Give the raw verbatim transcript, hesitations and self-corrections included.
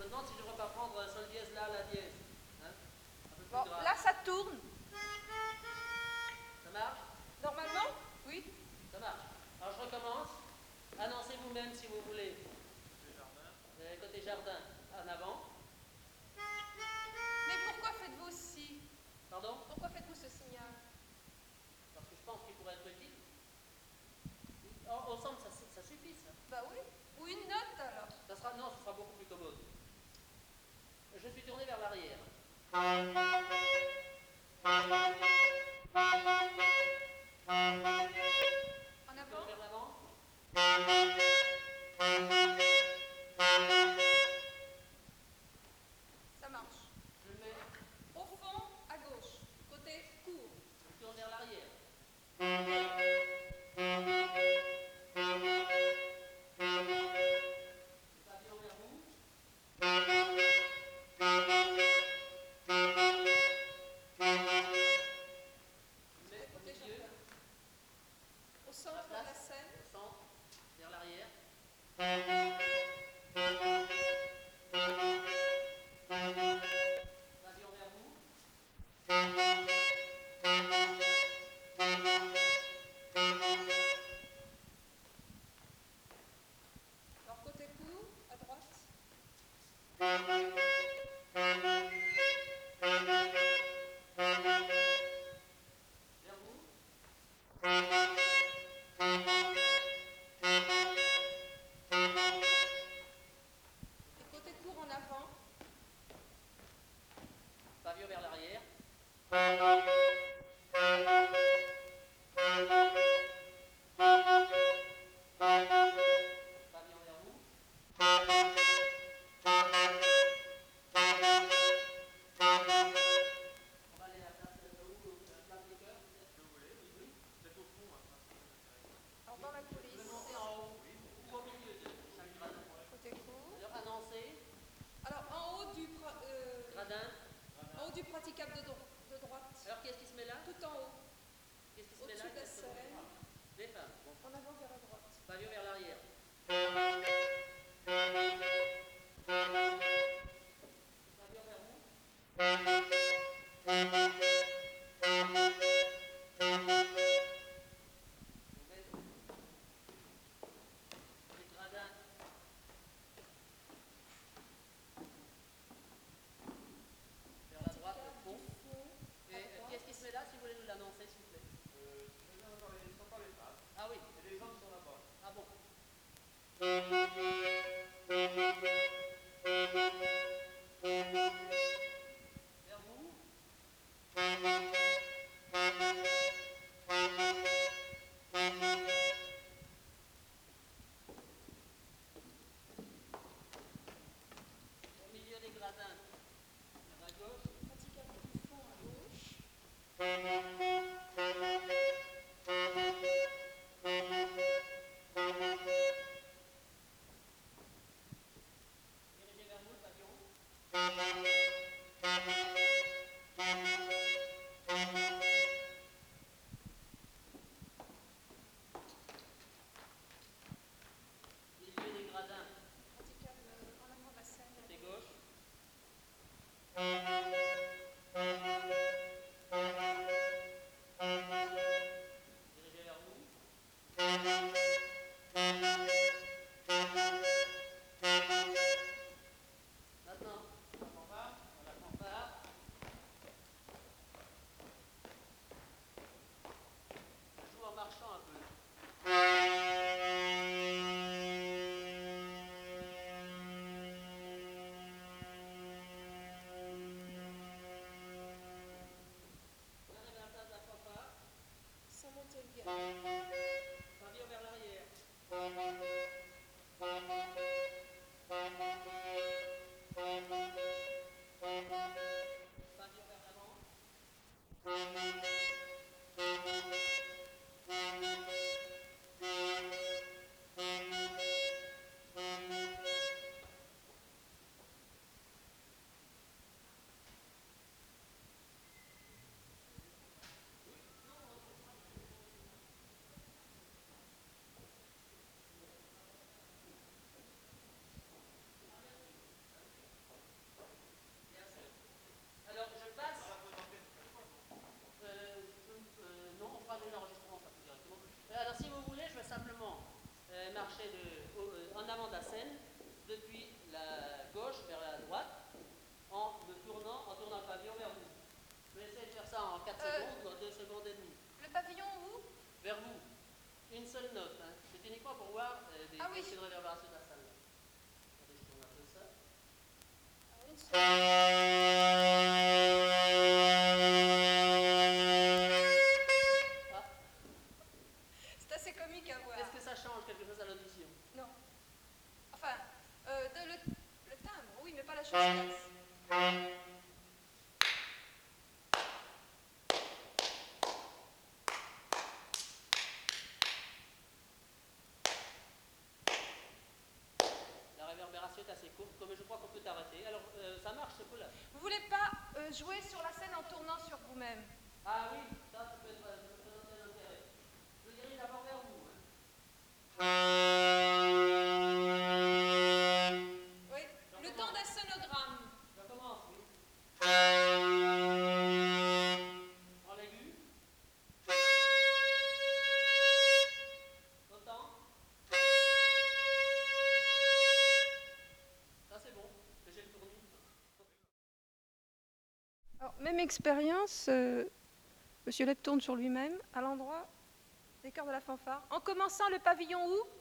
me demande si je ne devrais pas prendre sol dièse là, la dièse. Hein, un peu plus Bon, grave. là ça tourne. Ça marche? Normalement? Oui. Ça marche. Alors je recommence. Annoncez vous-même si vous voulez. Côté jardin. Euh, côté jardin, en avant. Mais pourquoi faites-vous ci? Pardon? Pourquoi faites-vous ce signal? Parce que je pense qu'il pourrait être utile. Au, au centre, ça, ça suffit, ça. Bah oui. Ou une note alors. Ça sera, non, ce sera beaucoup plus commode. Je suis tourné vers l'arrière. En avant? Vers l'avant. Ça marche. Je le mets. Au fond, à gauche. Côté court. Je tourne vers l'arrière. Le pavillon vers vous. Je mets au Côté milieu. jardin. Au centre de la scène. Au centre, vers l'arrière. Pavillon vers vous. Alors côté court, à droite. Vers vous. Et côté court en avant. Pavillon vers l'arrière. Pavillon vers vous. On va aller à la place de où, la place des cœurs, peut-être? Que vous voulez, oui. Oui. Peut-être au fond, hein, ça serait intéressant. Alors dans la Je vais coulisse. monter en haut ou au milieu de chaque gradin. Côté court. Alors, annoncer, Alors en haut du, pra- euh, gradin. en haut du praticable de, dro- de droite. Alors, qu'est-ce qui se met là? Tout en haut. Qu'est-ce qui se met Au-dessus là? de la Qu'est-ce que vous scène. voulez? Les femmes. Bon. En avant vers la droite. Pavillon vers l'arrière. Pavillon vers vous. Vous mettez les gradins. Vers la droite, au fond. Du fond, Et à euh, droite. qu'est-ce qui se met là, si vous voulez nous l'annoncer, s'il vous plaît? Euh, je viens de parler, ce ne sont pas les femmes. Ah oui. Et les hommes sont là-bas. Ah bon. avant de la scène, depuis la gauche vers la droite, en me tournant, en tournant le pavillon vers vous. Je vais essayer de faire ça en quatre Euh. secondes, dans deux secondes et demie. Le pavillon où? Vers vous. Une seule note. Hein. C'est uniquement pour voir euh, des Ah oui. effets de réverbération de la salle. Là. Attendez, je tourne un peu ça. Alors, une seconde. Ah, C'est assez comique à voir. est-ce que ça change quelque chose à l'audition? Non. Enfin, euh, de le, le timbre, oui, mais pas la chose basse. La réverbération est assez courte, comme je crois qu'on peut arrêter. Alors, euh, ça marche ce coup-là. Vous voulez pas euh, jouer sur la scène en tournant sur vous-même? Ah oui, ça, ça peut être, ça peut présenter un intérêt. Je dirige d'abord vers vous. Hein. Oui. Le temps d'un sonogramme. Je commence, oui. En l'aigu. Autant. Ça c'est bon. Mais j'ai le tournis. Alors, même expérience, euh, Monsieur Lep tourne sur lui-même, à l'endroit des chœurs de la fanfare, en commençant le pavillon où?